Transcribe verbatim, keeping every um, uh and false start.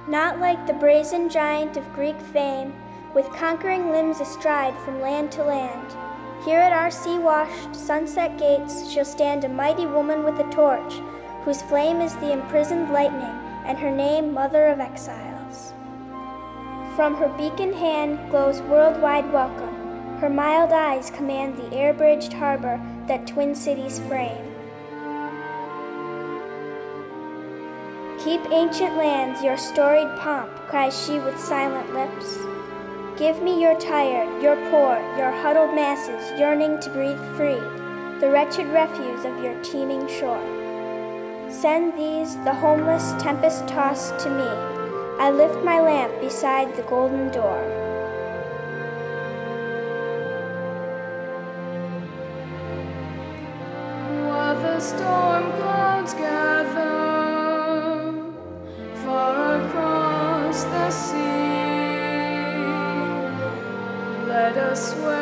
not like the brazen giant of Greek fame, with conquering limbs astride from land to land. Here at our sea-washed sunset gates shall stand a mighty woman with a torch, whose flame is the imprisoned lightning, and her name Mother of Exiles. From her beacon hand glows worldwide welcome. Her mild eyes command the air-bridged harbor that twin cities frame. Keep ancient lands your storied pomp, cries she with silent lips. Give me your tired, your poor, your huddled masses yearning to breathe free, the wretched refuse of your teeming shore. Send these, the homeless, tempest-tossed, to me. I lift my lamp beside the golden door. While the storm clouds gather far across the sea, let us wait.